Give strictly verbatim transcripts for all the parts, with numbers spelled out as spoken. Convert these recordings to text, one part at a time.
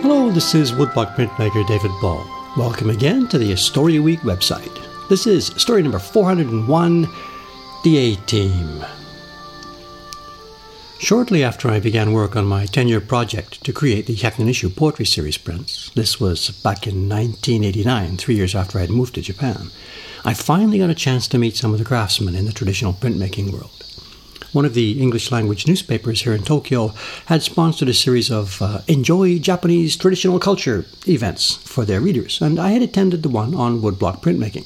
Hello, this is Woodblock printmaker David Ball. Welcome again to the Story Week website. This is story number four hundred one, The A-Team. Shortly after I began work on my ten-year project to create the Hyakninishu poetry series prints, this was back in nineteen eighty-nine, three years after I had moved to Japan, I finally got a chance to meet some of the craftsmen in the traditional printmaking world. One of the English-language newspapers here in Tokyo had sponsored a series of uh, Enjoy Japanese Traditional Culture events for their readers, and I had attended the one on woodblock printmaking.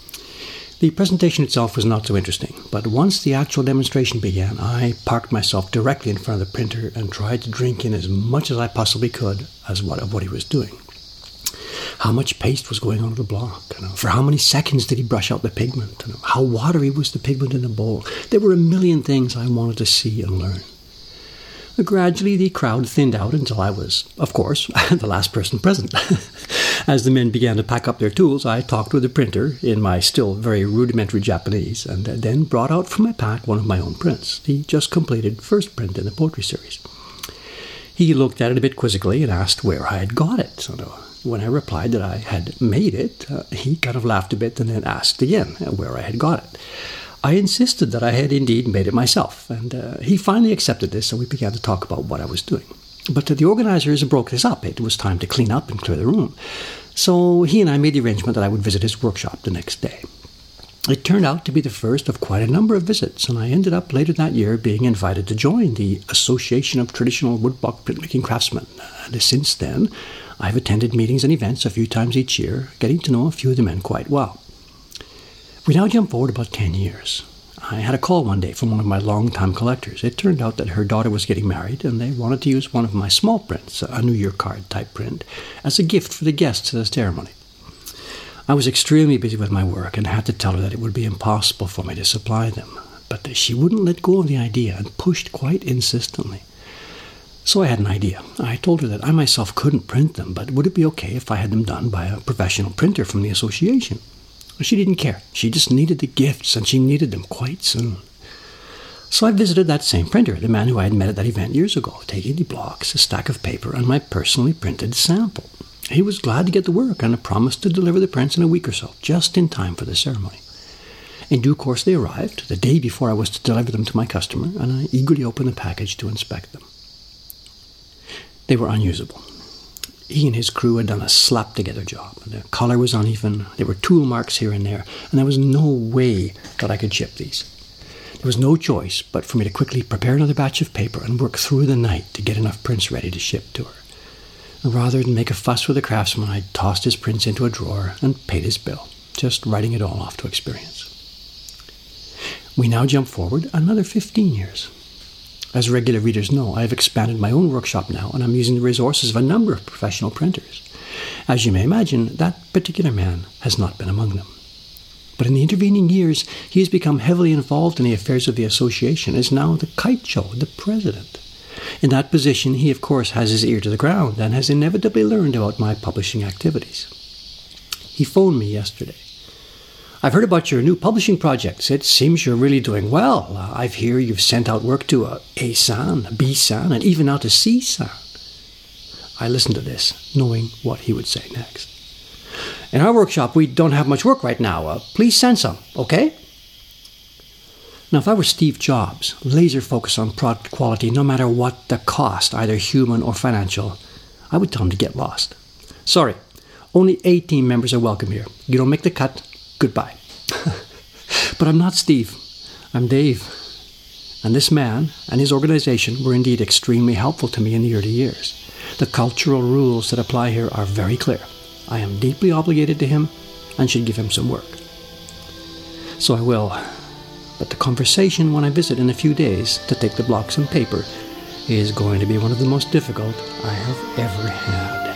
The presentation itself was not so interesting, but once the actual demonstration began, I parked myself directly in front of the printer and tried to drink in as much as I possibly could as what, of what he was doing. How much paste was going onto the block? You know, for how many seconds did he brush out the pigment? You know, how watery was the pigment in the bowl? There were a million things I wanted to see and learn. Gradually, the crowd thinned out until I was, of course, the last person present. As the men began to pack up their tools, I talked with the printer in my still very rudimentary Japanese, and then brought out from my pack one of my own prints, the just completed first print in the poetry series. He looked at it a bit quizzically and asked where I had got it. So when I replied that I had made it, uh, he kind of laughed a bit and then asked again where I had got it. I insisted that I had indeed made it myself, and uh, he finally accepted this, and we began to talk about what I was doing. But uh, the organizers broke this up. It was time to clean up and clear the room. So he and I made the arrangement that I would visit his workshop the next day. It turned out to be the first of quite a number of visits, and I ended up later that year being invited to join the Association of Traditional Woodblock Printmaking Craftsmen. And since then, I've attended meetings and events a few times each year, getting to know a few of the men quite well. We now jump forward about ten years. I had a call one day from one of my long-time collectors. It turned out that her daughter was getting married, and they wanted to use one of my small prints, a New Year card type print, as a gift for the guests at the ceremony. I was extremely busy with my work and had to tell her that it would be impossible for me to supply them. But she wouldn't let go of the idea and pushed quite insistently. So I had an idea. I told her that I myself couldn't print them, but would it be okay if I had them done by a professional printer from the association? She didn't care. She just needed the gifts, and she needed them quite soon. So I visited that same printer, the man who I had met at that event years ago, taking the blocks, a stack of paper, and my personally printed sample. He was glad to get to work and promised to deliver the prints in a week or so, just in time for the ceremony. In due course they arrived, the day before I was to deliver them to my customer, and I eagerly opened the package to inspect them. They were unusable. He and his crew had done a slap-together job. The color was uneven, there were tool marks here and there, and there was no way that I could ship these. There was no choice but for me to quickly prepare another batch of paper and work through the night to get enough prints ready to ship to her. Rather than make a fuss with the craftsman, I tossed his prints into a drawer and paid his bill, just writing it all off to experience. We now jump forward another fifteen years. As regular readers know, I have expanded my own workshop now, and I'm using the resources of a number of professional printers. As you may imagine, that particular man has not been among them. But in the intervening years, he has become heavily involved in the affairs of the association, is now the Kaicho, the president. In that position, he of course has his ear to the ground and has inevitably learned about my publishing activities. He phoned me yesterday. I've heard about your new publishing projects. It seems you're really doing well. Uh, I've heard you've sent out work to uh, A-san, B-san, and even out to C-san. I listened to this, knowing what he would say next. In our workshop, we don't have much work right now. Uh, please send some, okay? Now, if I were Steve Jobs, laser focus on product quality no matter what the cost, either human or financial, I would tell him to get lost. Sorry, only eight team members are welcome here. You don't make the cut. Goodbye. But I'm not Steve. I'm Dave. And this man and his organization were indeed extremely helpful to me in the early years. The cultural rules that apply here are very clear. I am deeply obligated to him and should give him some work. So I will. But the conversation when I visit in a few days to take the blocks and paper is going to be one of the most difficult I have ever had.